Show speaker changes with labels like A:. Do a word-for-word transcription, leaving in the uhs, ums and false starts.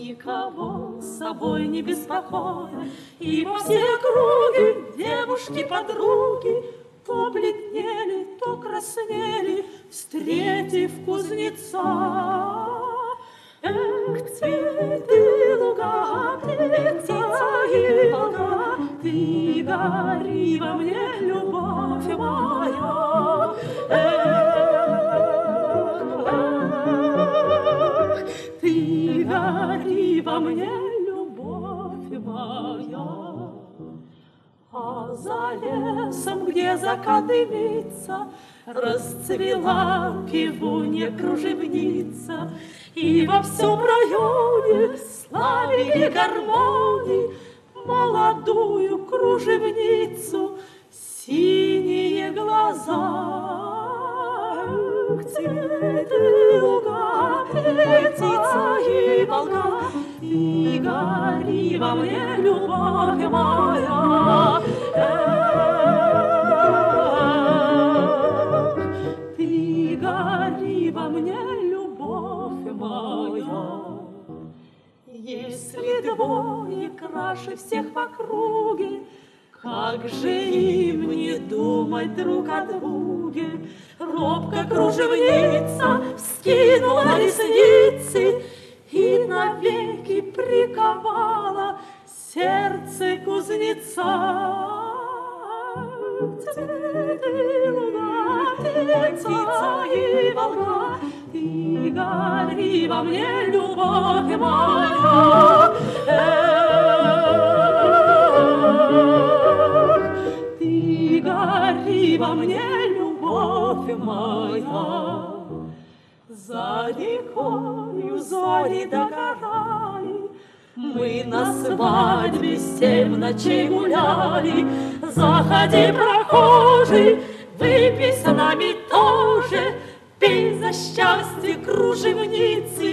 A: никого с собой не беспокоя, и во все округи девушки-подруги то бледнели, то краснели, встретив кузнеца. Эх, цветы луга, птица и волга, ты гори во мне, любовь моя. Эх, ты гори во мне, любовь моя. А за лесом, где закат дымится, расцвела пивунья-кружевница, и во всем районе славили гармонии молодую кружевницу, синие глаза. Эх, цветы луга, птица и волга, ты гори во мне, любовь моя. Эх, ты гори во мне, любовь моя. Если двое краше всех в округе, как же им не думать друг о друге? Робко кружевница вскинула ресницы и навеки приковала сердце кузнеца. Цветы луга, птица и волга, ты гори во мне, любовь моя. Эх, ты гори во мне, любовь моя. За рекою зори догорали, мы на свадьбе семь ночей гуляли. Заходи, прохожий, выпей с нами тоже, пей за счастье кружевницы